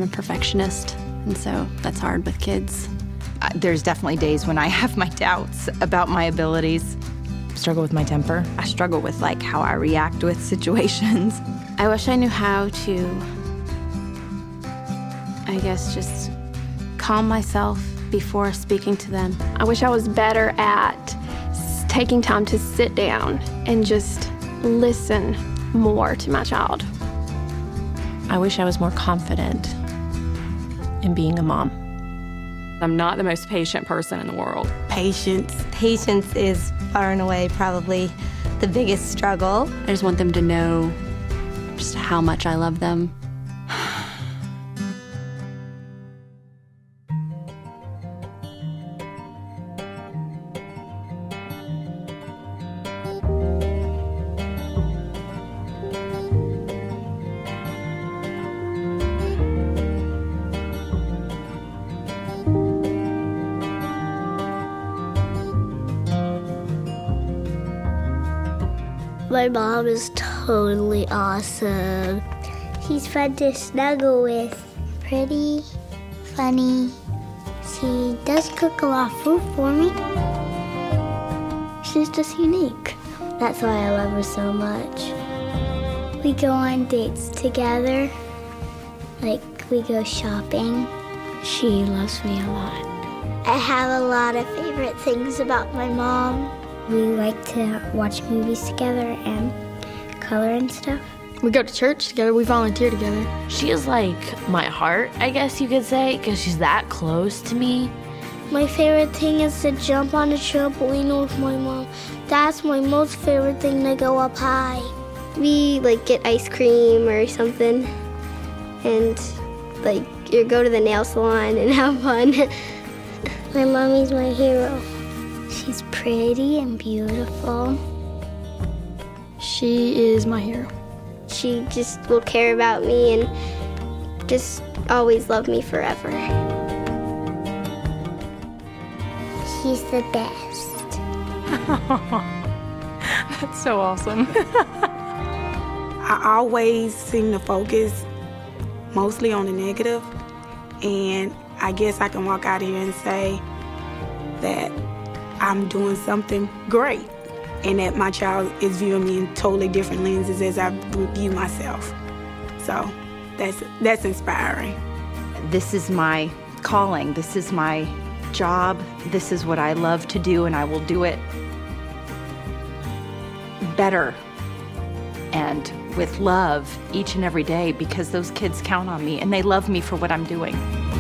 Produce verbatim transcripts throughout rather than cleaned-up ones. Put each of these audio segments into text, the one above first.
a perfectionist, and so that's hard with kids. Uh, there's definitely days when I have my doubts about my abilities. Struggle with my temper. I struggle with like how I react with situations. I wish I knew how to, I guess, just calm myself before speaking to them. I wish I was better at s- taking time to sit down and just listen more to my child. I wish I was more confident in being a mom. I'm not the most patient person in the world. Patience. Patience is far and away probably the biggest struggle. I just want them to know just how much I love them. My mom is totally awesome. She's fun to snuggle with. Pretty, funny. She does cook a lot of food for me. She's just unique. That's why I love her so much. We go on dates together. Like, we go shopping. She loves me a lot. I have a lot of favorite things about my mom. We like to watch movies together and color and stuff. We go to church together. We volunteer together. She is like my heart, I guess you could say, because she's that close to me. My favorite thing is to jump on a trampoline with my mom. That's my most favorite thing, to go up high. We like get ice cream or something and like you go to the nail salon and have fun. My mommy's my hero. She's pretty and beautiful. She is my hero. She just will care about me and just always love me forever. She's the best. That's so awesome. I always seem to focus mostly on the negative, and I guess I can walk out here and say that I'm doing something great and that my child is viewing me in totally different lenses as I view myself. So that's that's inspiring. This is my calling. This is my job. This is what I love to do, and I will do it better and with love each and every day because those kids count on me and they love me for what I'm doing.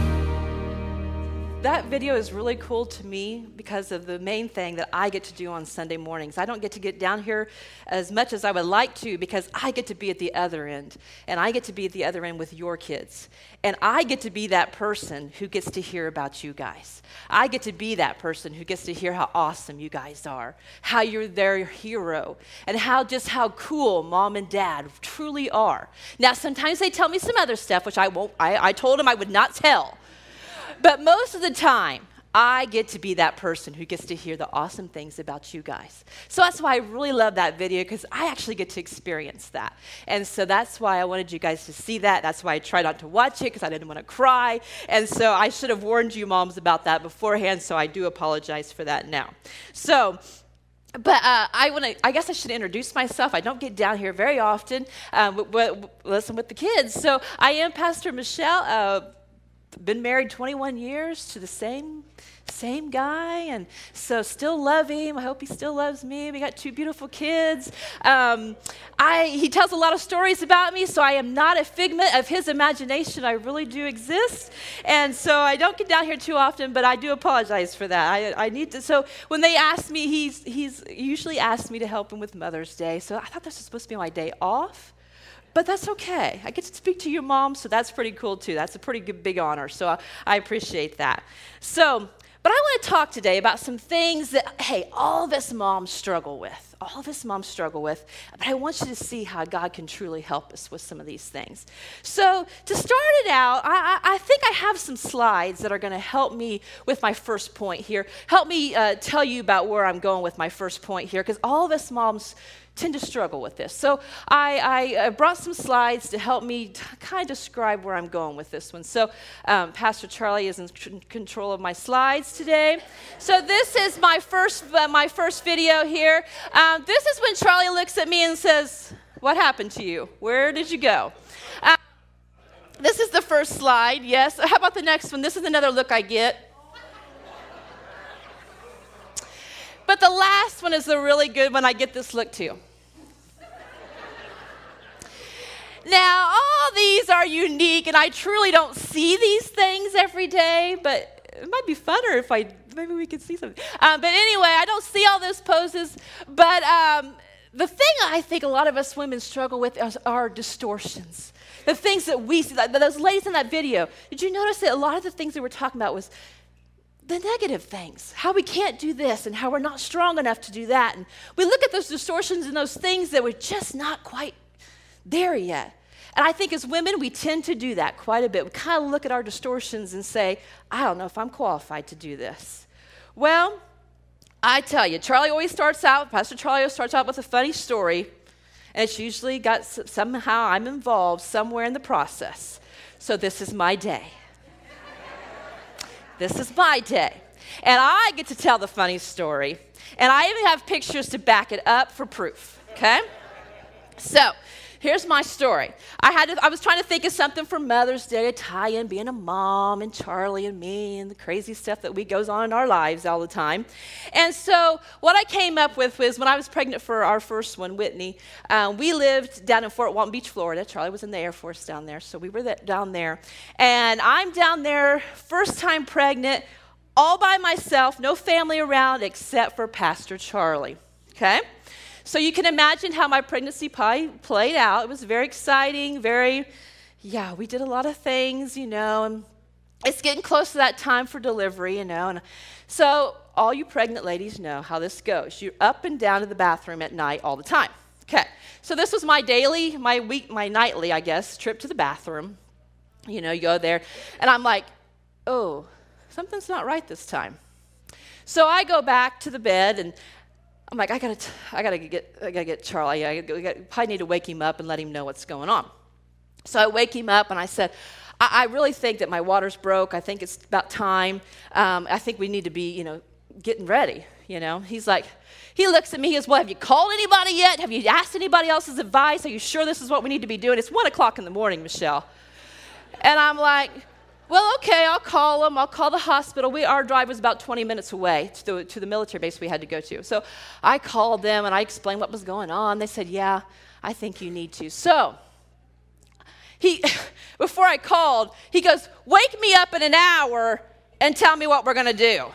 That video is really cool to me because of the main thing that I get to do on Sunday mornings. I don't get to get down here as much as I would like to because I get to be at the other end, and I get to be at the other end with your kids. And I get to be that person who gets to hear about you guys. I get to be that person who gets to hear how awesome you guys are, how you're their hero, and how just how cool mom and dad truly are. Now, sometimes they tell me some other stuff, which I won't, I, I told them I would not tell. But most of the time, I get to be that person who gets to hear the awesome things about you guys. So that's why I really love that video, because I actually get to experience that. And so that's why I wanted you guys to see that. That's why I tried not to watch it, because I didn't want to cry. And so I should have warned you moms about that beforehand, so I do apologize for that now. So... But uh, I want to. I guess I should introduce myself. I don't get down here very often. Um, w- w- listen with the kids. So I am Pastor Michelle. Uh, been married twenty-one years to the same same guy, and so still love him. I hope he still loves me. We got two beautiful kids. Um, I he tells a lot of stories about me, so I am not a figment of his imagination. I really do exist, and so I don't get down here too often. But I do apologize for that. I, I need to. So when they ask me, he's he's usually asked me to help him with Mother's Day. So I thought this was supposed to be my day off. But that's okay. I get to speak to your mom, so that's pretty cool too. That's a pretty good, big honor, so I, I appreciate that. So, but I want to talk today about some things that, hey, all of us moms struggle with. all of us moms struggle with, but I want you to see how God can truly help us with some of these things. So to start it out, I, I think I have some slides that are going to help me with my first point here. Help me uh, tell you about where I'm going with my first point here, because all of us moms tend to struggle with this. So I, I brought some slides to help me t- kind of describe where I'm going with this one. So um, Pastor Charlie is in c- control of my slides today. So this is my first uh, my first video here. Um, this is when Charlie looks at me and says, "What happened to you? Where did you go?" Um, this is the first slide, yes. How about the next one? This is another look I get. But the last one is the really good one. I get this look too. Now, all these are unique, and I truly don't see these things every day, but it might be funner if I, maybe we could see something. Um, but anyway, I don't see all those poses, but um, the thing I think a lot of us women struggle with is our distortions. The things that we see, like those ladies in that video, did you notice that a lot of the things they were talking about was the negative things, how we can't do this and how we're not strong enough to do that. And we look at those distortions and those things that we're just not quite there yet. And I think as women, we tend to do that quite a bit. We kind of look at our distortions and say, I don't know if I'm qualified to do this. Well, I tell you, Charlie always starts out, Pastor Charlie always starts out with a funny story, and it's usually got somehow I'm involved somewhere in the process. So this is my day. This is my day. And I get to tell the funny story. And I even have pictures to back it up for proof, okay? So here's my story. I had to, I was trying to think of something for Mother's Day to tie in being a mom and Charlie and me and the crazy stuff that we goes on in our lives all the time. And so what I came up with was when I was pregnant for our first one, Whitney, um, we lived down in Fort Walton Beach, Florida. Charlie was in the Air Force down there, so we were that, down there. And I'm down there, first time pregnant, all by myself, no family around except for Pastor Charlie, okay? So you can imagine how my pregnancy pie played out. It was very exciting, very, yeah, we did a lot of things, you know, and it's getting close to that time for delivery, you know. And so all you pregnant ladies know how this goes. You're up and down to the bathroom at night all the time. Okay, so this was my daily, my week, my nightly, I guess, trip to the bathroom. You know, you go there, and I'm like, oh, something's not right this time. So I go back to the bed, and I'm like, I gotta, t- I gotta get, I gotta get Charlie. I gotta, probably need to wake him up and let him know what's going on. So I wake him up and I said, I, I really think that my water's broke. I think it's about time. Um, I think we need to be, you know, getting ready. You know, he's like, he looks at me. He goes, well, have you called anybody yet? Have you asked anybody else's advice? Are you sure this is what we need to be doing? It's one o'clock in the morning, Michelle. And I'm like, well, okay, I'll call them. I'll call the hospital. We, our drive was about twenty minutes away to the, to the military base we had to go to. So I called them, and I explained what was going on. They said, yeah, I think you need to. So he, before I called, he goes, wake me up in an hour and tell me what we're going to do.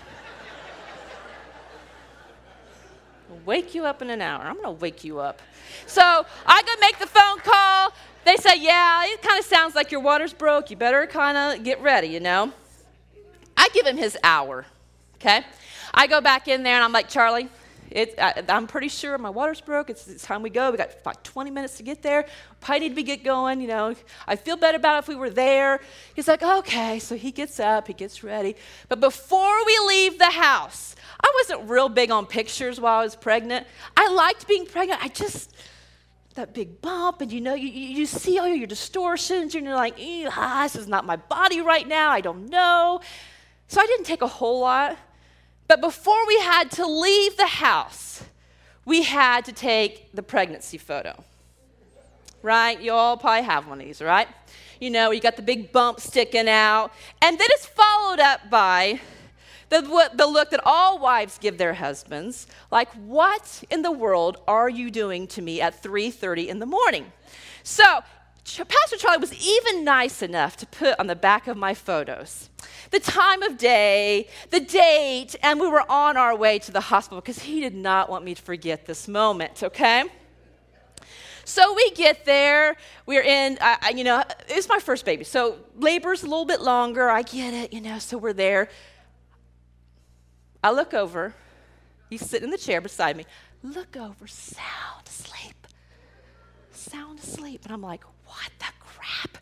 Wake you up in an hour. I'm going to wake you up. So I go make the phone call. They say, yeah, it kind of sounds like your water's broke. You better kind of get ready, you know. I give him his hour, okay? I go back in there, and I'm like, Charlie, it, I, I'm pretty sure my water's broke. It's, it's time we go. We got about twenty minutes to get there. Probably need to get going, you know. I feel better about it if we were there. He's like, okay. So he gets up. He gets ready. But before we leave the house, I wasn't real big on pictures while I was pregnant. I liked being pregnant. I just... that big bump, and you know, you, you see all your distortions, and you're like, ah, this is not my body right now, I don't know. So I didn't take a whole lot. But before we had to leave the house, we had to take the pregnancy photo. Right? You all probably have one of these, right? You know, you got the big bump sticking out, and then it's followed up by The, the look that all wives give their husbands, like, what in the world are you doing to me at three thirty in the morning? So Pastor Charlie was even nice enough to put on the back of my photos the time of day, the date, and we were on our way to the hospital because he did not want me to forget this moment, okay? So we get there, we're in, uh, you know, it's my first baby, so labor's a little bit longer, I get it, you know, so we're there. I look over, he's sitting in the chair beside me, look over, sound asleep. Sound asleep. And I'm like, what the crap?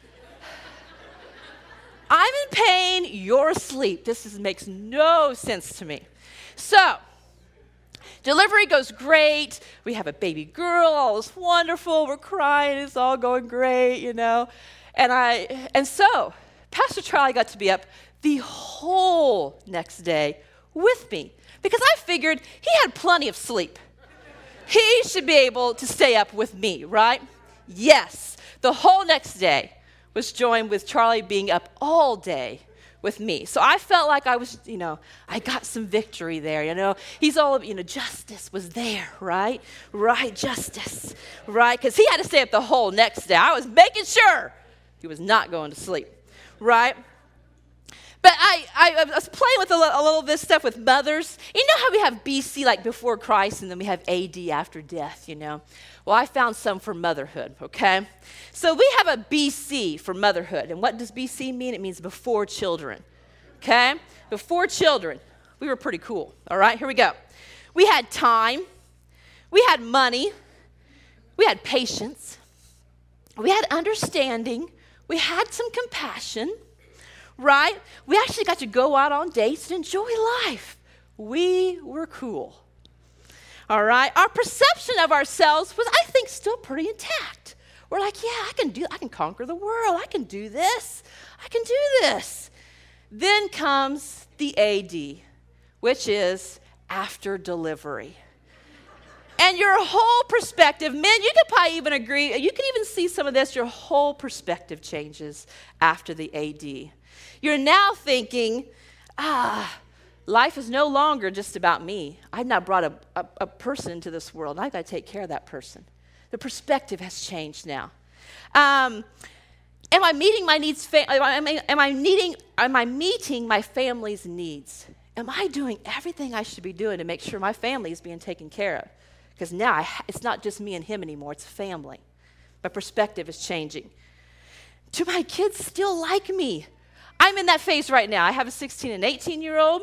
I'm in pain, you're asleep. This is, makes no sense to me. So, delivery goes great. We have a baby girl, all is wonderful. We're crying, it's all going great, you know. And I, and so, Pastor Charlie got to be up the whole next day with me because I figured he had plenty of sleep. He should be able to stay up with me, right? Yes, the whole next day was joined with Charlie being up all day with me. So I felt like I was, you know, I got some victory there, you know. He's all, you know, justice was there, right? Right, justice, right? Because he had to stay up the whole next day. I was making sure he was not going to sleep, right? But I, I, I was playing with a little, a little of this stuff with mothers. You know how we have B C, like before Christ, and then we have A D after death, you know? Well, I found some for motherhood, okay? So we have a B C for motherhood. And what does B C mean? It means before children, okay? Before children. We were pretty cool, all right? Here we go. We had time. We had money. We had patience. We had understanding. We had some compassion, right? We actually got to go out on dates and enjoy life. We were cool. All right? Our perception of ourselves was, I think, still pretty intact. We're like, yeah, I can do, I can conquer the world. I can do this. I can do this. Then comes the A D, which is after delivery. And your whole perspective, men, you could probably even agree, you can even see some of this, your whole perspective changes after the A D. You're now thinking, ah, life is no longer just about me. I've now brought a, a, a person into this world, and I've got to take care of that person. The perspective has changed now. Um, am I meeting my needs? Fa- am, I, am I needing? Am I meeting my family's needs? Am I doing everything I should be doing to make sure my family is being taken care of? Because now I, it's not just me and him anymore, it's family. My perspective is changing. Do my kids still like me? I'm in that phase right now. I have a sixteen and eighteen-year-old.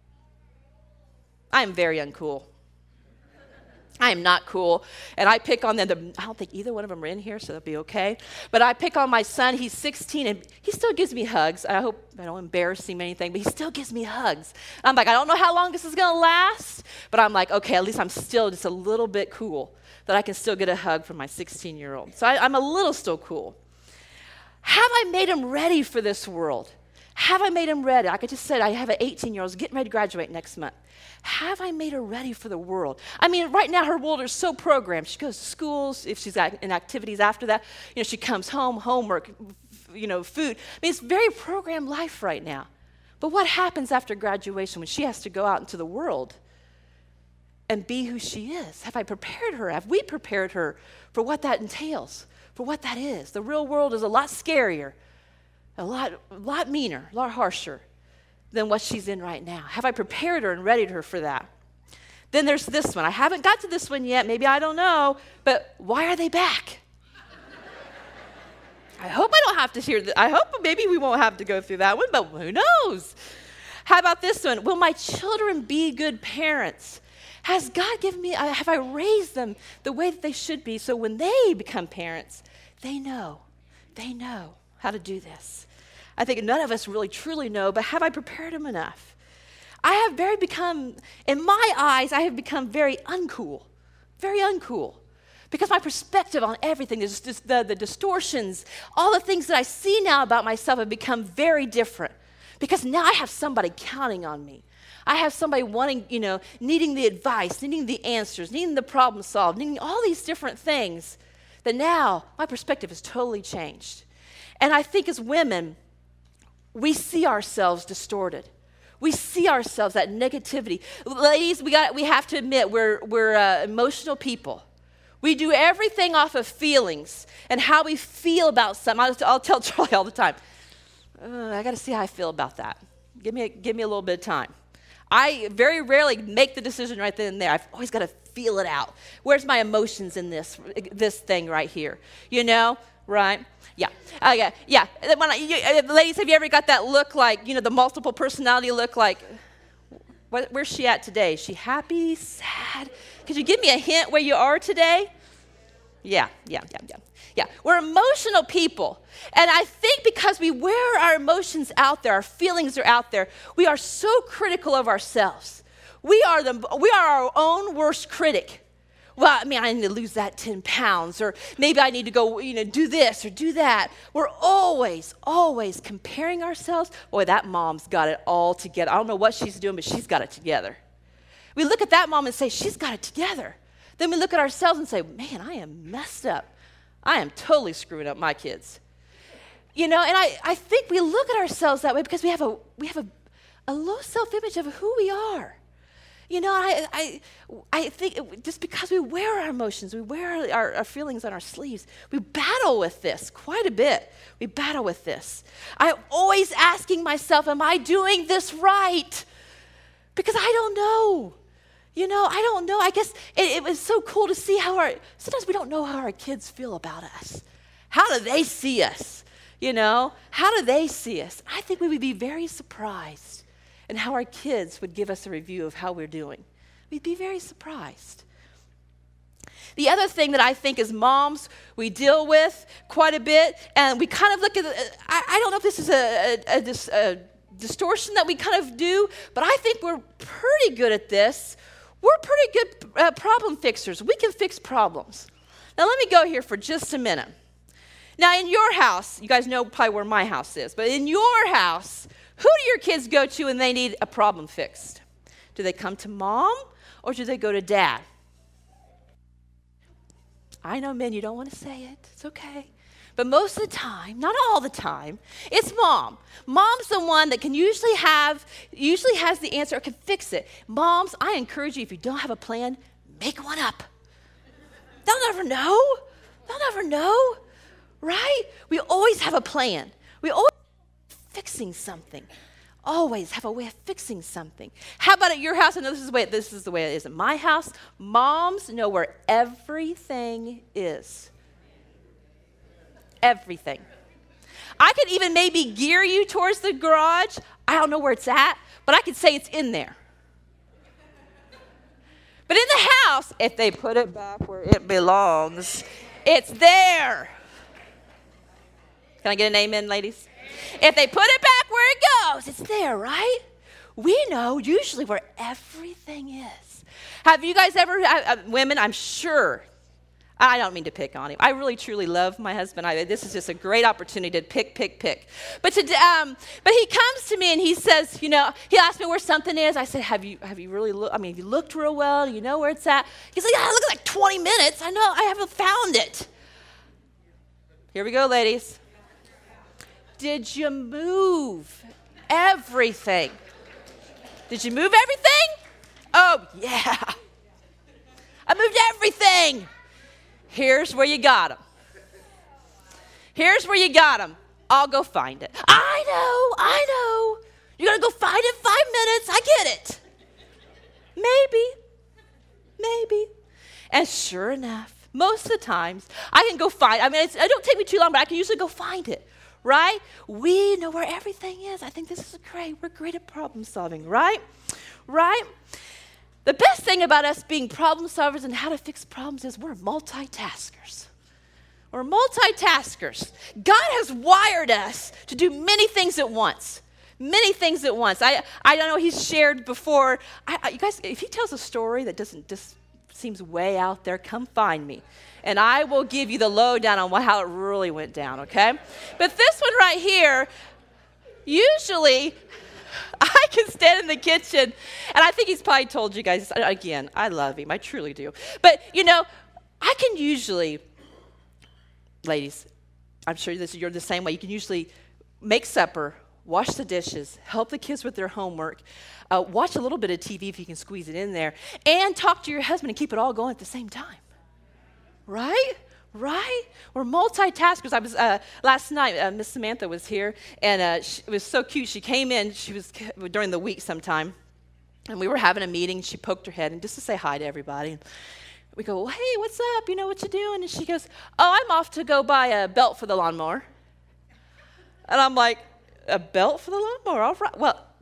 I am very uncool. I am not cool. And I pick on them. The, I don't think either one of them are in here, so they'll be okay. But I pick on my son. He's sixteen, and he still gives me hugs. I hope I don't embarrass him or anything, but he still gives me hugs. I'm like, I don't know how long this is going to last, but I'm like, okay, at least I'm still just a little bit cool that I can still get a hug from my sixteen-year-old. So I, I'm a little still cool. Have I made him ready for this world? Have I made him ready? Like I just said, I have an eighteen-year-old who's getting ready to graduate next month. Have I made her ready for the world? I mean, right now her world is so programmed. She goes to schools. If she's got in activities after that, you know, she comes home, homework, you know, food. I mean, it's very programmed life right now. But what happens after graduation when she has to go out into the world and be who she is? Have I prepared her? Have we prepared her for what that entails, for what that is? The real world is a lot scarier, a lot, a lot meaner, a lot harsher than what she's in right now. Have I prepared her and readied her for that? Then there's this one. I haven't got to this one yet. Maybe I don't know. But why are they back? I hope I don't have to hear that. I hope maybe we won't have to go through that one, but who knows? How about this one? Will my children be good parents? Has God given me, have I raised them the way that they should be so when they become parents, they know, they know how to do this? I think none of us really truly know, but have I prepared them enough? I have very become, in my eyes, I have become very uncool, very uncool. Because my perspective on everything, is just the, the distortions, all the things that I see now about myself have become very different. Because now I have somebody counting on me. I have somebody wanting, you know, needing the advice, needing the answers, needing the problem solved, needing all these different things. That now my perspective has totally changed. And I think as women, we see ourselves distorted. We see ourselves, that negativity. Ladies, we got we have to admit we're we're uh, emotional people. We do everything off of feelings and how we feel about something. I'll, I'll tell Charlie all the time, uh, I got to see how I feel about that. Give me a, give me a little bit of time. I very rarely make the decision right then and there. I've always got to feel it out. Where's my emotions in this this thing right here? You know, right? Yeah, uh, yeah, yeah. When I, you, uh, ladies, have you ever got that look like, you know, the multiple personality look like, What, where's she at today? Is she happy, sad? Could you give me a hint where you are today? Yeah, yeah, yeah, yeah. Yeah, we're emotional people. And I think because we wear our emotions out there, our feelings are out there, we are so critical of ourselves. We are, the, we are our own worst critic. Well, I mean, I need to lose that ten pounds, or maybe I need to go, you know, do this or do that. We're always, always comparing ourselves. Boy, that mom's got it all together. I don't know what she's doing, but she's got it together. We look at that mom and say, she's got it together. Then we look at ourselves and say, man, I am messed up. I am totally screwing up my kids. You know, and I, I think we look at ourselves that way because we have a we have a, a low self-image of who we are. You know, I I I think it, just because we wear our emotions, we wear our, our feelings on our sleeves, we battle with this quite a bit. We battle with this. I'm always asking myself, am I doing this right? Because I don't know. You know, I don't know. I guess it, it was so cool to see how our, sometimes we don't know how our kids feel about us. How do they see us? You know, how do they see us? I think we would be very surprised in how our kids would give us a review of how we're doing. We'd be very surprised. The other thing that I think as moms we deal with quite a bit, and we kind of look at, I, I don't know if this is a, a, a, a distortion that we kind of do, but I think we're pretty good at this. We're pretty good uh, problem fixers. We can fix problems. Now, let me go here for just a minute. Now, in your house, you guys know probably where my house is, but in your house, who do your kids go to when they need a problem fixed? Do they come to mom or do they go to dad? I know, men, you don't want to say it. It's okay. But most of the time, not all the time, it's mom. Mom's the one that can usually have, usually has the answer or can fix it. Moms, I encourage you, if you don't have a plan, make one up. They'll never know. They'll never know, right? We always have a plan. We always fixing something. Always have a way of fixing something. How about at your house? I know this is the way, this is the way it is at my house. Moms know where everything is. Everything. I could even maybe gear you towards the garage. I don't know where it's at, but I could say it's in there. But in the house, if they put it back where it belongs, it's there. Can I get an amen, ladies? If they put it back where it goes, it's there, right? We know usually where everything is. Have you guys ever, uh, women, I'm sure, I don't mean to pick on him. I really, truly love my husband. I, this is just a great opportunity to pick, pick, pick. But to, um, but he comes to me and he says, you know, he asked me where something is. I said, have you, have you really looked? I mean, have you looked real well? Do you know where it's at? He's like, yeah, I looked like twenty minutes. I know, I haven't found it. Here we go, ladies. Did you move everything? Did you move everything? Oh, yeah. I moved everything. Here's where you got them. Here's where you got them. I'll go find it. I know, I know. You're going to go find it in five minutes. I get it. Maybe. Maybe. And sure enough, most of the times, I can go find it. I mean, it's, it don't take me too long, but I can usually go find it. Right? We know where everything is. I think this is great. We're great at problem solving, right? Right? The best thing about us being problem solvers and how to fix problems is we're multitaskers. We're multitaskers. God has wired us to do many things at once. Many things at once. I I don't know, he's shared before. I, I, you guys, if he tells a story that doesn't just seems way out there, come find me. And I will give you the lowdown on what, how it really went down, okay? But this one right here, usually I can stand in the kitchen, and I think he's probably told you guys, again, I love him, I truly do. But, you know, I can usually, ladies, I'm sure this, you're the same way, you can usually make supper, wash the dishes, help the kids with their homework, uh, watch a little bit of T V if you can squeeze it in there, and talk to your husband and keep it all going at the same time. Right? Right? We're multitaskers. I was, uh, last night, uh, Miss Samantha was here, and uh, she, it was so cute. She came in, she was during the week sometime, and we were having a meeting. She poked her head in just to say hi to everybody. And we go, well, hey, what's up? You know, what you doing? And she goes, oh, I'm off to go buy a belt for the lawnmower. And I'm like, a belt for the lawnmower? All right. Well,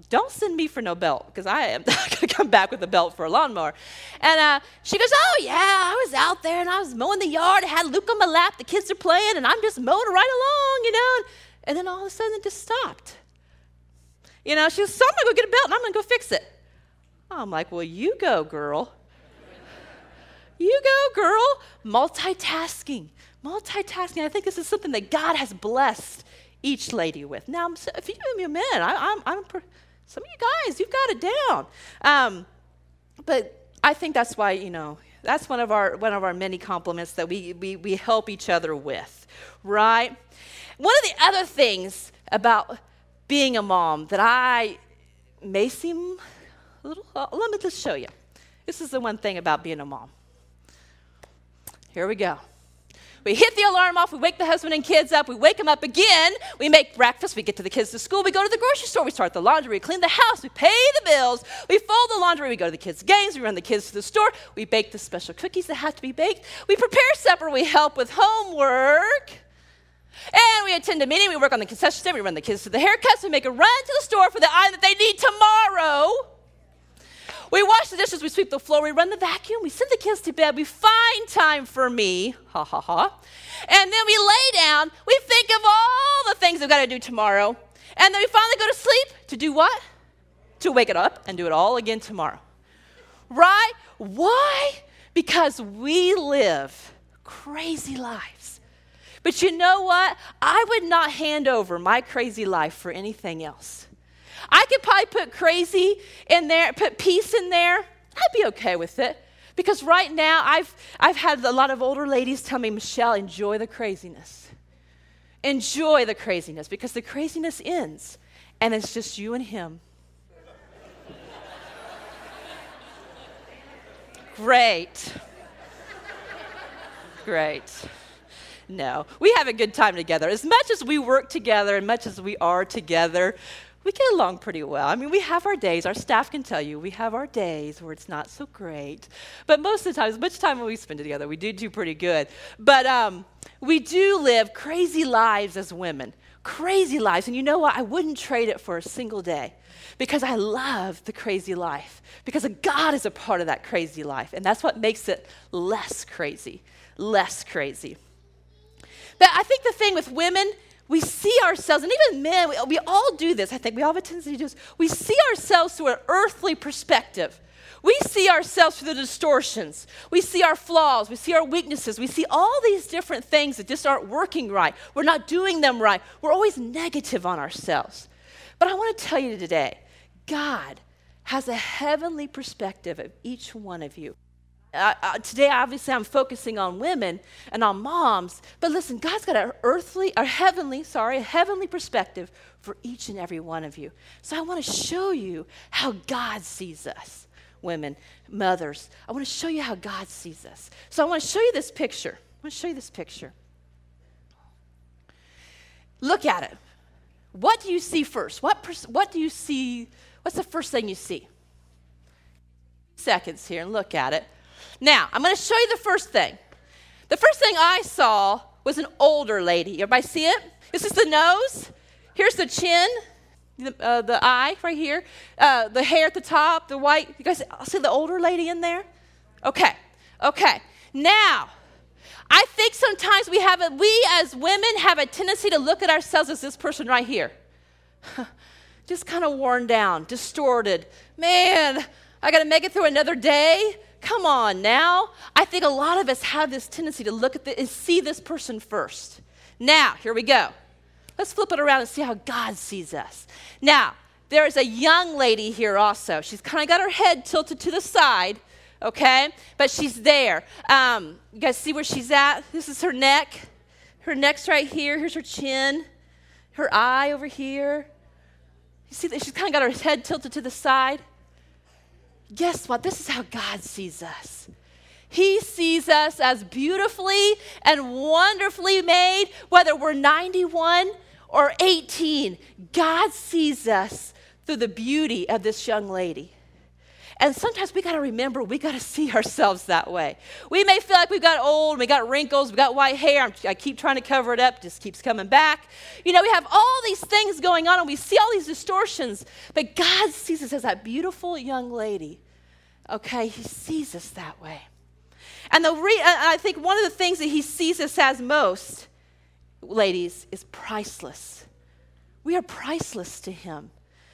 don't send me for no belt, because I am not going to come back with a belt for a lawnmower. And uh, she goes, oh, yeah, I was out there, and I was mowing the yard. I had Luke on my lap. The kids are playing, and I'm just mowing right along, you know. And then all of a sudden, it just stopped. You know, she goes, so I'm going to go get a belt, and I'm going to go fix it. I'm like, well, you go, girl. You go, girl. Multitasking. Multitasking. I think this is something that God has blessed each lady with. Now, if you give me a minute, I, I'm, I'm, some of you guys, you've got it down. Um, but I think that's why, you know, that's one of our one of our many compliments that we, we, we help each other with, right? One of the other things about being a mom that I may seem a little, uh, let me just show you. This is the one thing about being a mom. Here we go. We hit the alarm off, we wake the husband and kids up, we wake them up again, we make breakfast, we get to the kids to school, we go to the grocery store, we start the laundry, we clean the house, we pay the bills, we fold the laundry, we go to the kids' games, we run the kids to the store, we bake the special cookies that have to be baked, we prepare supper, we help with homework, and we attend a meeting, we work on the concession stand, we run the kids to the haircuts, we make a run to the store for the item that they need tomorrow. We wash the dishes, we sweep the floor, we run the vacuum, we send the kids to bed, we find time for me, ha ha ha, and then we lay down, we think of all the things we've got to do tomorrow, and then we finally go to sleep to do what? To wake it up and do it all again tomorrow. Right? Why? Because we live crazy lives. But you know what? I would not hand over my crazy life for anything else. I could probably put crazy in there, put peace in there. I'd be okay with it. Because right now, I've, I've had a lot of older ladies tell me, Michelle, enjoy the craziness. Enjoy the craziness, because the craziness ends, and it's just you and him. Great. Great. No, we have a good time together. As much as we work together, and much as we are together, we get along pretty well. I mean, we have our days. Our staff can tell you we have our days where it's not so great. But most of the time, as much time we spend together, we do do pretty good. But um, we do live crazy lives as women, crazy lives. And you know what? I wouldn't trade it for a single day, because I love the crazy life, because God is a part of that crazy life. And that's what makes it less crazy, less crazy. But I think the thing with women, we see ourselves, and even men, we, we all do this. I think we all have a tendency to do this. We see ourselves through an earthly perspective. We see ourselves through the distortions. We see our flaws. We see our weaknesses. We see all these different things that just aren't working right. We're not doing them right. We're always negative on ourselves. But I want to tell you today, God has a heavenly perspective of each one of you. Uh, uh, today, obviously, I'm focusing on women and on moms, but listen, God's got an earthly, or heavenly, sorry, a heavenly perspective for each and every one of you. So I want to show you how God sees us, women, mothers. I want to show you how God sees us. So I want to show you this picture. I want to show you this picture. Look at it. What do you see first? What pers- what do you see? What's the first thing you see? Seconds here and look at it. Now, I'm going to show you the first thing. The first thing I saw was an older lady. Everybody see it? This is the nose. Here's the chin, the, uh, the eye right here, uh, the hair at the top, the white. You guys see the older lady in there? Okay, okay. Now, I think sometimes we have a, we as women have a tendency to look at ourselves as this person right here. Just kind of worn down, distorted. Man, I got to make it through another day. Come on now. I think a lot of us have this tendency to look at this and see this person first. Now, here we go. Let's flip it around and see how God sees us. Now, there is a young lady here also. She's kind of got her head tilted to the side, okay? But she's there. Um, you guys see where she's at? This is her neck. Her neck's right here. Here's her chin. Her eye over here. You see that she's kind of got her head tilted to the side? Guess what? This is how God sees us. He sees us as beautifully and wonderfully made, whether we're ninety-one or eighteen. God sees us through the beauty of this young lady. And sometimes we got to remember, we got to see ourselves that way. We may feel like we've got old, we got wrinkles, we got white hair. I'm, I keep trying to cover it up, just keeps coming back. You know, we have all these things going on, and we see all these distortions. But God sees us as that beautiful young lady. Okay, he sees us that way. And the re- I think one of the things that he sees us as most, ladies, is priceless. We are priceless to him.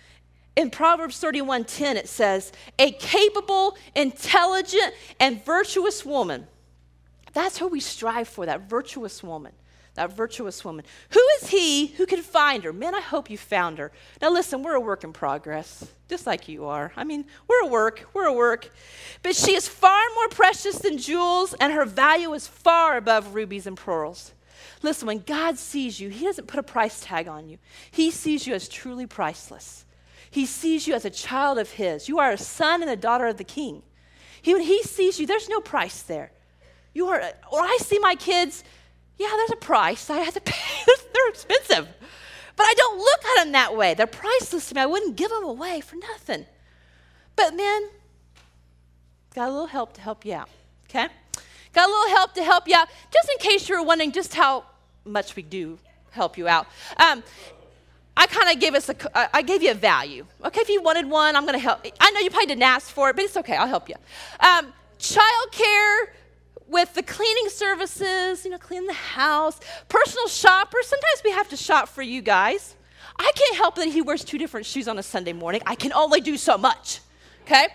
In Proverbs thirty-one ten, it says, a capable, intelligent, and virtuous woman. That's who we strive for, that virtuous woman. That virtuous woman. Who is he who can find her? Man, I hope you found her. Now listen, we're a work in progress, just like you are. I mean, we're a work, we're a work. But she is far more precious than jewels, and her value is far above rubies and pearls. Listen, when God sees you, he doesn't put a price tag on you. He sees you as truly priceless. He sees you as a child of his. You are a son and a daughter of the king. He, when he sees you, there's no price there. You are, or I see my kids, yeah, there's a price. I have to pay. They're expensive. But I don't look at them that way. They're priceless to me. I wouldn't give them away for nothing. But men, got a little help to help you out, okay? Got a little help to help you out, just in case you were wondering just how much we do help you out. Um, I kind of gave us a, I gave you a value. Okay, if you wanted one, I'm going to help. I know you probably didn't ask for it, but it's okay. I'll help you. Um, child care with the cleaning services, you know, clean the house. Personal shoppers. Sometimes we have to shop for you guys. I can't help that he wears two different shoes on a Sunday morning. I can only do so much. Okay.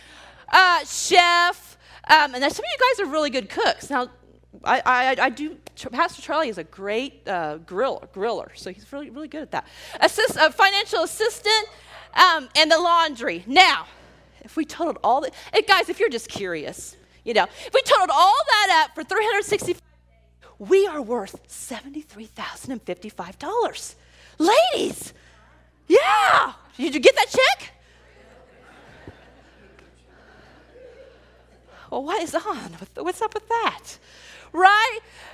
Uh, chef. Um, and some of you guys are really good cooks. Now, I, I, I do, Pastor Charlie is a great uh, griller, griller, so he's really, really good at that. Assist, uh, financial assistant, um, and the laundry. Now, if we totaled all the, and guys, if you're just curious, you know, if we totaled all that up for three hundred sixty-five days, we are worth seventy-three thousand fifty-five dollars. Ladies, yeah, did you get that check? Well, what is on? What's up with that? Right?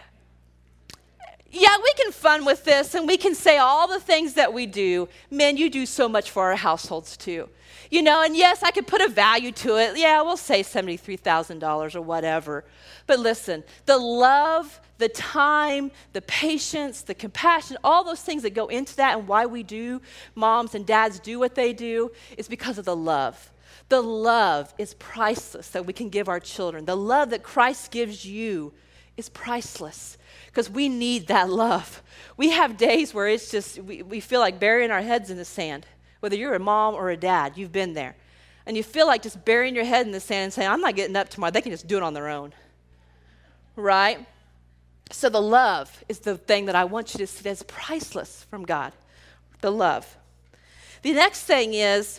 Yeah, we can fun with this, and we can say all the things that we do. Men, you do so much for our households too. You know, and yes, I could put a value to it. Yeah, we'll say seventy-three thousand dollars or whatever. But listen, the love, the time, the patience, the compassion, all those things that go into that and why we do, moms and dads do what they do, is because of the love. The love is priceless that we can give our children. The love that Christ gives you is priceless because we need that love. We have days where it's just, we, we feel like burying our heads in the sand. Whether you're a mom or a dad, you've been there. And you feel like just burying your head in the sand and saying, I'm not getting up tomorrow. They can just do it on their own. Right? So the love is the thing that I want you to see that's priceless from God. The love. The next thing is,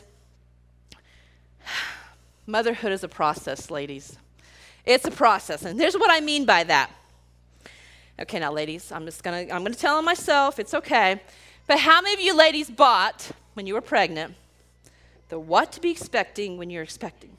motherhood is a process, ladies. It's a process, and here's what I mean by that. Okay, now, ladies, I'm just gonna I'm gonna tell on myself. It's okay. But how many of you ladies bought when you were pregnant the what to be expecting when you're expecting?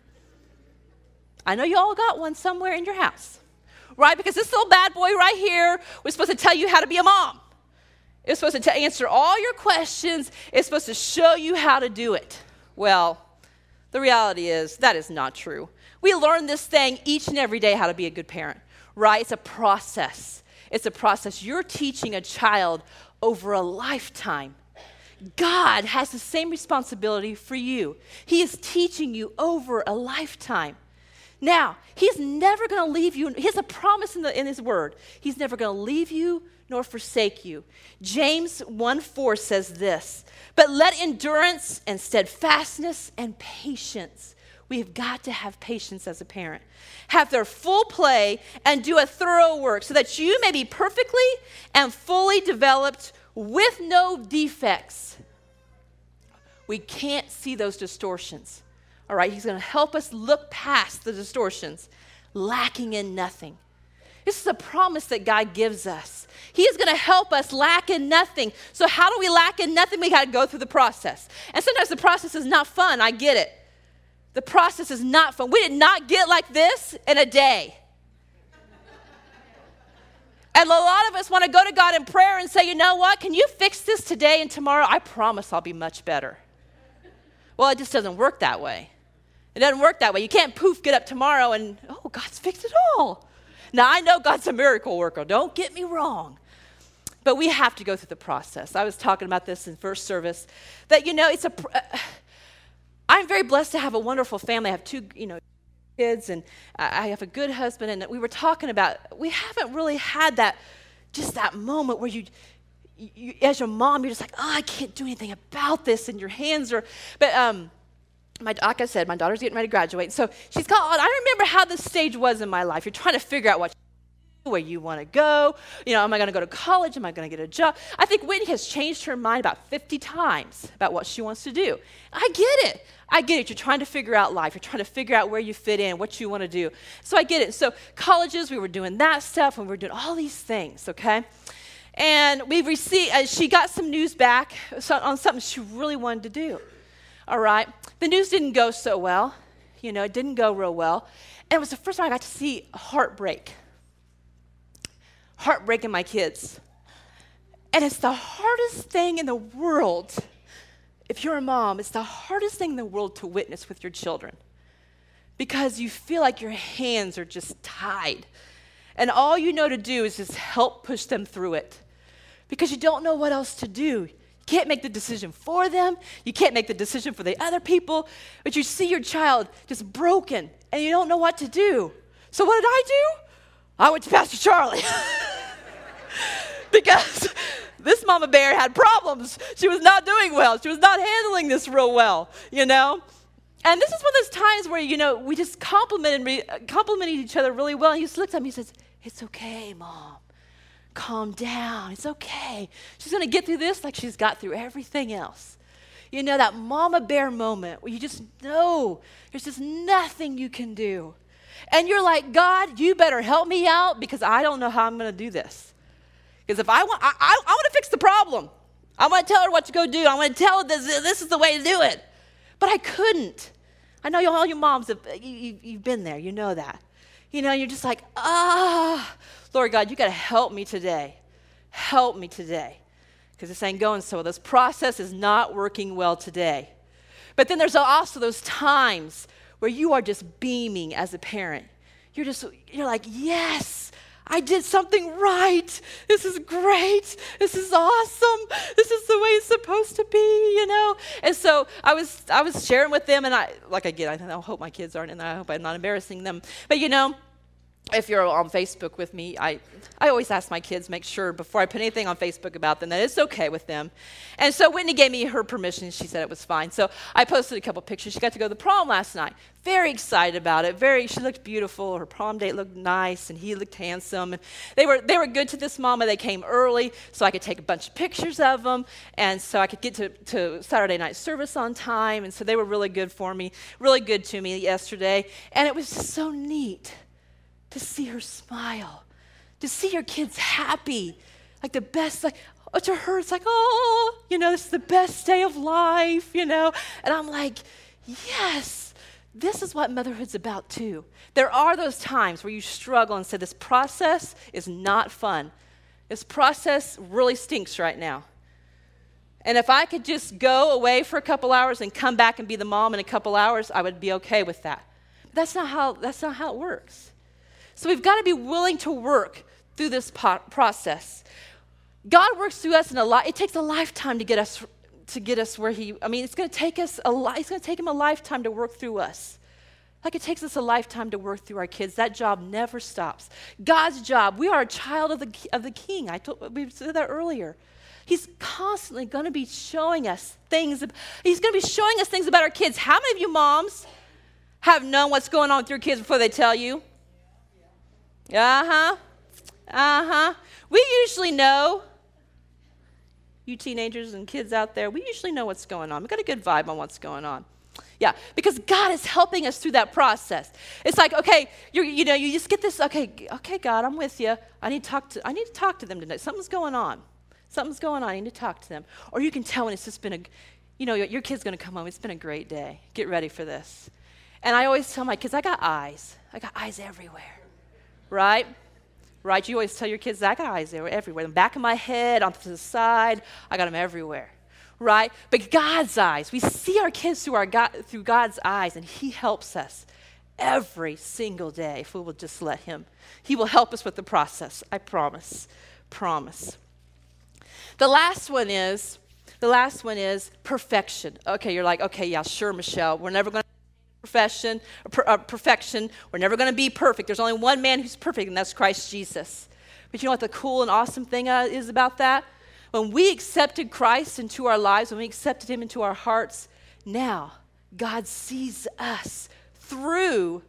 I know you all got one somewhere in your house, right? Because this little bad boy right here was supposed to tell you how to be a mom. It's supposed to t- answer all your questions. It's supposed to show you how to do it. Well, the reality is that is not true. We learn this thing each and every day how to be a good parent, right? It's a process. It's a process. You're teaching a child over a lifetime. God has the same responsibility for you. He is teaching you over a lifetime. Now, he's never going to leave you. He has a promise in, the, in his word. He's never going to leave you nor forsake you. James one four says this, but let endurance and steadfastness and patience, we have got to have patience as a parent, have their full play and do a thorough work so that you may be perfectly and fully developed with no defects. We can't see those distortions. All right, he's going to help us look past the distortions, lacking in nothing. This is a promise that God gives us. He is going to help us lack in nothing. So how do we lack in nothing? We got to go through the process. And sometimes the process is not fun. I get it. The process is not fun. We did not get like this in a day. And a lot of us want to go to God in prayer and say, you know what? Can you fix this today and tomorrow? I promise I'll be much better. Well, it just doesn't work that way. It doesn't work that way. You can't poof, get up tomorrow and, oh, God's fixed it all. Now, I know God's a miracle worker. Don't get me wrong. But we have to go through the process. I was talking about this in first service, that, you know, it's a, uh, I'm very blessed to have a wonderful family. I have two, you know, kids, and I have a good husband, and we were talking about, we haven't really had that, just that moment where you, you as your mom, you're just like, oh, I can't do anything about this, and your hands are, but, um, My, like I said, my daughter's getting ready to graduate. So she's got, I remember how this stage was in my life. You're trying to figure out what where you want to go. You know, am I going to go to college? Am I going to get a job? I think Whitney has changed her mind about fifty times about what she wants to do. I get it. I get it. You're trying to figure out life. You're trying to figure out where you fit in, what you want to do. So I get it. So colleges, we were doing that stuff, and we were doing all these things, okay? And we received, uh, she got some news back on something she really wanted to do. All right. The news didn't go so well. You know, it didn't go real well. And it was the first time I got to see heartbreak. Heartbreak in my kids. And it's the hardest thing in the world. If you're a mom, it's the hardest thing in the world to witness with your children. Because you feel like your hands are just tied. And all you know to do is just help push them through it. Because you don't know what else to do. You can't make the decision for them. You can't make the decision for the other people. But you see your child just broken, and you don't know what to do. So what did I do? I went to Pastor Charlie. Because this mama bear had problems. She was not doing well. She was not handling this real well, you know. And this is one of those times where, you know, we just complimented, complimented each other really well. And he just looked at me and says, it's okay, Mom. Calm down. It's okay. She's going to get through this like she's got through everything else. You know, that mama bear moment where you just know there's just nothing you can do. And you're like, God, you better help me out because I don't know how I'm going to do this. Because if I want, I, I, I want to fix the problem. I want to tell her what to go do. I want to tell her this, this is the way to do it. But I couldn't. I know all your moms, have, you, you, you've been there. You know that. You know, you're just like, ah, Lord God, you got to help me today. Help me today. Because this ain't going so well. This process is not working well today. But then there's also those times where you are just beaming as a parent. You're just, you're like, yes, I did something right. This is great. This is awesome. This is the way it's supposed to be, you know? And so I was I was sharing with them, and I, like I get, I hope my kids aren't in there. I hope I'm not embarrassing them. But, you know, if you're on Facebook with me, I, I always ask my kids, make sure before I put anything on Facebook about them that it's okay with them. And so Whitney gave me her permission. She said it was fine. So I posted a couple pictures. She got to go to the prom last night. Very excited about it. Very, she looked beautiful. Her prom date looked nice, and he looked handsome. And they were they were good to this mama. They came early so I could take a bunch of pictures of them, and so I could get to, to Saturday night service on time. And so they were really good for me, really good to me yesterday. And it was just so neat to see her smile, to see your kids happy, like the best, like, oh, to her, it's like, oh, you know, this is the best day of life, you know? And I'm like, yes, this is what motherhood's about too. There are those times where you struggle and say, this process is not fun. This process really stinks right now. And if I could just go away for a couple hours and come back and be the mom in a couple hours, I would be okay with that. But that's not how, that's not how it works. So we've got to be willing to work through this po- process. God works through us in a lot. It takes a lifetime to get us to get us where He. I mean, it's going to take us a. Li- it's going to take Him a lifetime to work through us. Like it takes us a lifetime to work through our kids. That job never stops. God's job. We are a child of the of the King. I told we said that earlier. He's constantly going to be showing us things. He's going to be showing us things about our kids. How many of you moms have known what's going on with your kids before they tell you? Uh-huh. Uh-huh. We usually know, you teenagers and kids out there, we usually know what's going on. We've got a good vibe on what's going on. Yeah, because God is helping us through that process. It's like, okay, you you know, you just get this, okay, okay, God, I'm with you. I need to talk to I need to talk to them today. Something's going on. Something's going on. I need to talk to them. Or you can tell when it's just been a, you know, your kid's going to come home. It's been a great day. Get ready for this. And I always tell my kids, I got eyes. I got eyes everywhere. Right? Right? You always tell your kids, I got eyes there everywhere. The back of my head, onto the side, I got them everywhere. right? But God's eyes, we see our kids through, our God, through God's eyes, and he helps us every single day if we will just let him. He will help us with the process, I promise, promise. The last one is, the last one is perfection. Okay, you're like, okay, yeah, sure, Michelle, we're never going to profession, per, uh, perfection. We're never going to be perfect. There's only one man who's perfect, and that's Christ Jesus. But you know what the cool and awesome thing uh, is about that? When we accepted Christ into our lives, when we accepted him into our hearts, now God sees us through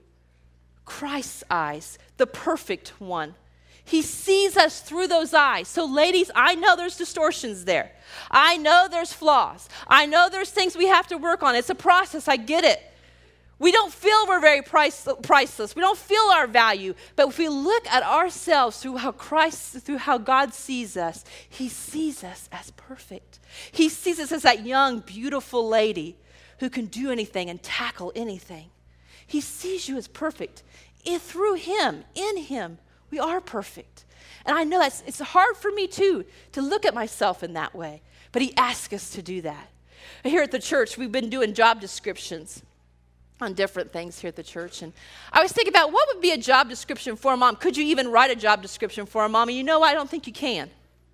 Christ's eyes, the perfect one. He sees us through those eyes. So ladies, I know there's distortions there. I know there's flaws. I know there's things we have to work on. It's a process. I get it. We don't feel we're very price, priceless. We don't feel our value. But if we look at ourselves through how Christ, through how God sees us, he sees us as perfect. He sees us as that young, beautiful lady who can do anything and tackle anything. He sees you as perfect. And through him, in him, we are perfect. And I know that's, it's hard for me too to look at myself in that way. But he asks us to do that. Here at the church, we've been doing job descriptions on different things here at the church. And I was thinking about what would be a job description for a mom. Could you even write a job description for a mom? And you know what? I don't think you can.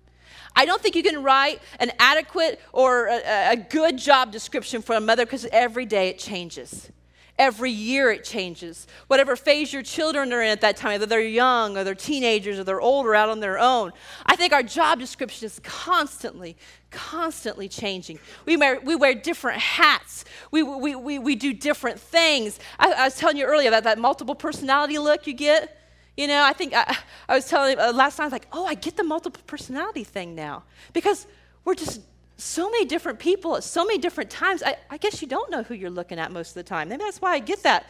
I don't think you can write an adequate or a, a good job description for a mother because every day it changes. Every year it changes. Whatever phase your children are in at that time, whether they're young or they're teenagers or they're older out on their own, I think our job description is constantly, constantly changing. We wear, we wear different hats. We, we, we, we do different things. I, I was telling you earlier about that multiple personality look you get. You know, I think I, I was telling uh, last night, I was like, oh, I get the multiple personality thing now because we're just so many different people at so many different times. I, I guess you don't know who you're looking at most of the time. Maybe that's why I get that.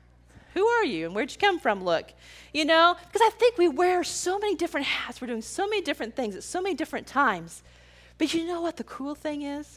Who are you and where'd you come from look? You know, because I think we wear so many different hats. We're doing so many different things at so many different times. But you know what the cool thing is?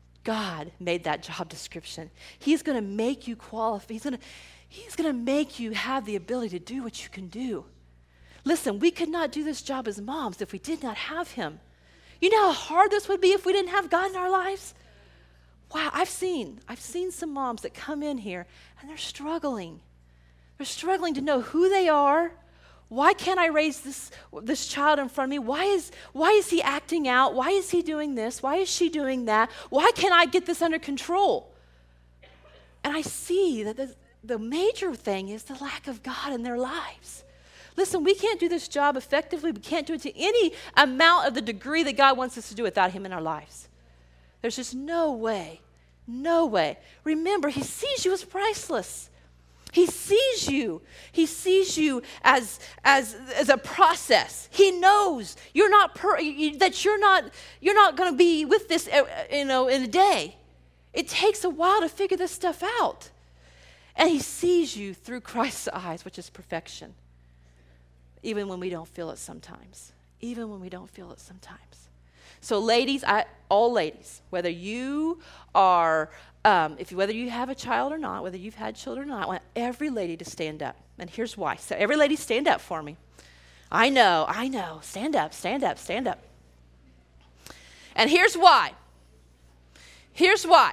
God made that job description. He's going to make you qualify. He's going to, he's going to make you have the ability to do what you can do. Listen, we could not do this job as moms if we did not have him. You know how hard this would be if we didn't have God in our lives? Wow, I've seen, I've seen some moms that come in here and they're struggling. They're struggling to know who they are. Why can't I raise this, this child in front of me? Why is, why is he acting out? Why is he doing this? Why is she doing that? Why can't I get this under control? And I see that the, the major thing is the lack of God in their lives. Listen, we can't do this job effectively. We can't do it to any amount of the degree that God wants us to do without him in our lives. There's just no way, no way. Remember, he sees you as priceless. He sees you. He sees you as, as, as a process. He knows you're not per, that you're not you're not going to be with this, you know, in a day. It takes a while to figure this stuff out. And he sees you through Christ's eyes, which is perfection. Even when we don't feel it sometimes. Even when we don't feel it sometimes. So ladies, I, all ladies, whether you are, um, if you, whether you have a child or not, whether you've had children or not, I want every lady to stand up. And here's why. So every lady stand up for me. I know, I know. Stand up, stand up, stand up. And here's why. Here's why.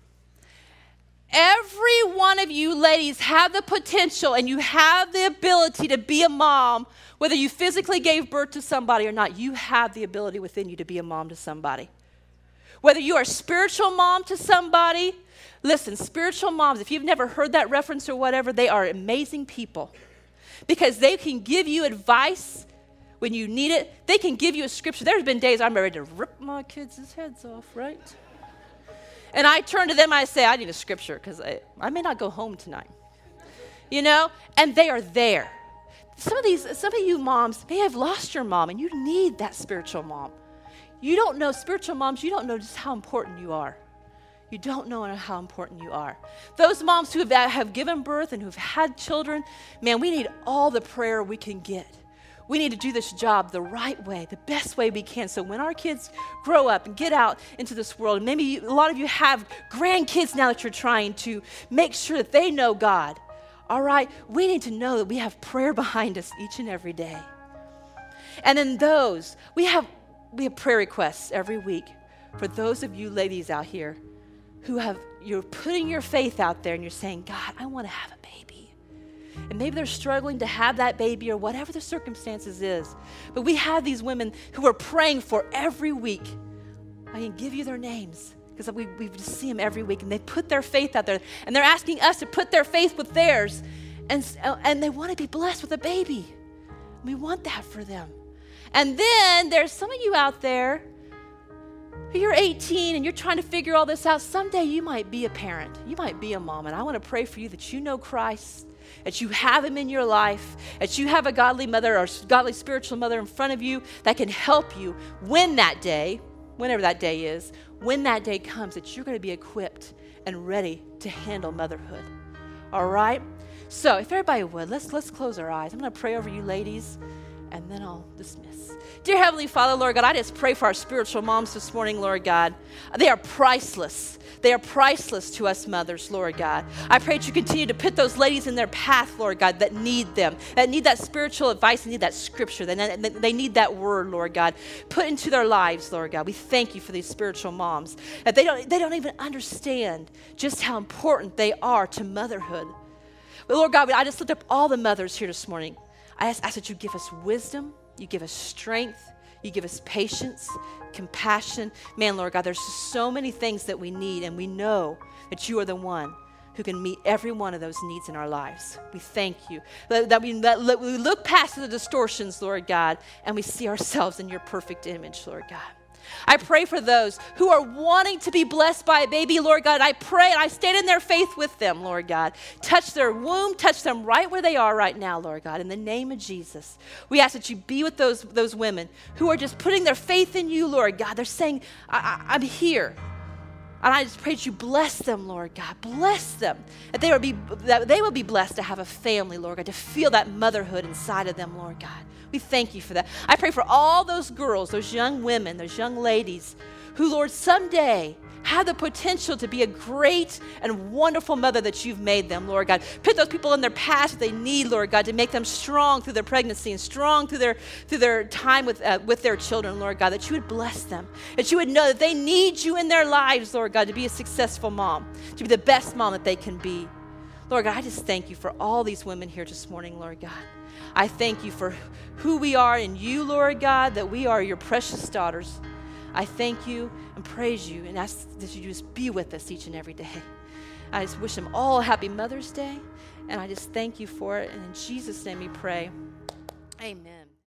Every one of you ladies have the potential and you have the ability to be a mom, whether you physically gave birth to somebody or not, you have the ability within you to be a mom to somebody. Whether you are a spiritual mom to somebody, listen, spiritual moms, if you've never heard that reference or whatever, they are amazing people because they can give you advice when you need it. They can give you a scripture. There's been days I'm ready to rip my kids' heads off, right? And I turn to them and I say, I need a scripture because I, I may not go home tonight. You know? And they are there. Some of these, some of you moms may have lost your mom and you need that spiritual mom. You don't know, spiritual moms, you don't know just how important you are. You don't know how important you are. Those moms who have, have given birth and who've had children, man, we need all the prayer we can get. We need to do this job the right way, the best way we can. So when our kids grow up and get out into this world, and maybe you, a lot of you have grandkids now that you're trying to make sure that they know God, all right? We need to know that we have prayer behind us each and every day. And then those, we have, we have prayer requests every week for those of you ladies out here who have, you're putting your faith out there and you're saying, God, I want to have a baby. And maybe they're struggling to have that baby or whatever the circumstances is. But we have these women who are praying for every week. I can give you their names because we, we just see them every week, and they put their faith out there, and they're asking us to put their faith with theirs, and, and they want to be blessed with a baby. We want that for them. And then there's some of you out there who you're eighteen and you're trying to figure all this out. Someday you might be a parent. You might be a mom, and I want to pray for you that you know Christ, that you have him in your life, that you have a godly mother or godly spiritual mother in front of you that can help you when that day, whenever that day is, when that day comes, that you're going to be equipped and ready to handle motherhood. All right? So if everybody would, let's let's close our eyes. I'm going to pray over you ladies, and then I'll dismiss. Dear Heavenly Father, Lord God, I just pray for our spiritual moms this morning, Lord God. They are priceless. They are priceless to us mothers, Lord God. I pray that you continue to put those ladies in their path, Lord God, that need them, that need that spiritual advice, and need that scripture, that they need that word, Lord God, put into their lives, Lord God. We thank you for these spiritual moms, that they don't, they don't even understand just how important they are to motherhood. But Lord God, I just lift up all the mothers here this morning. I ask, ask that you give us wisdom, you give us strength, you give us patience, compassion. Man, Lord God, there's just so many things that we need, and we know that you are the one who can meet every one of those needs in our lives. We thank you. That, that, we, that we look past the distortions, Lord God, and we see ourselves in your perfect image, Lord God. I pray for those who are wanting to be blessed by a baby, Lord God. I pray and I stand in their faith with them, Lord God. Touch their womb, touch them right where they are right now, Lord God. In the name of Jesus, we ask that you be with those, those women who are just putting their faith in you, Lord God. They're saying, I, I, I'm here. And I just pray that you bless them, Lord God. Bless them. That they will be, that they will be blessed to have a family, Lord God, to feel that motherhood inside of them, Lord God. We thank you for that. I pray for all those girls, those young women, those young ladies who, Lord, someday have the potential to be a great and wonderful mother that you've made them, Lord God. Put those people in their path that they need, Lord God, to make them strong through their pregnancy and strong through their through their time with uh, with their children, Lord God, that you would bless them, that you would know that they need you in their lives, Lord God, to be a successful mom, to be the best mom that they can be. Lord God, I just thank you for all these women here this morning, Lord God. I thank you for who we are in you, Lord God, that we are your precious daughters. I thank you and praise you and ask that you just be with us each and every day. I just wish them all a happy Mother's Day, and I just thank you for it. And in Jesus' name we pray. Amen.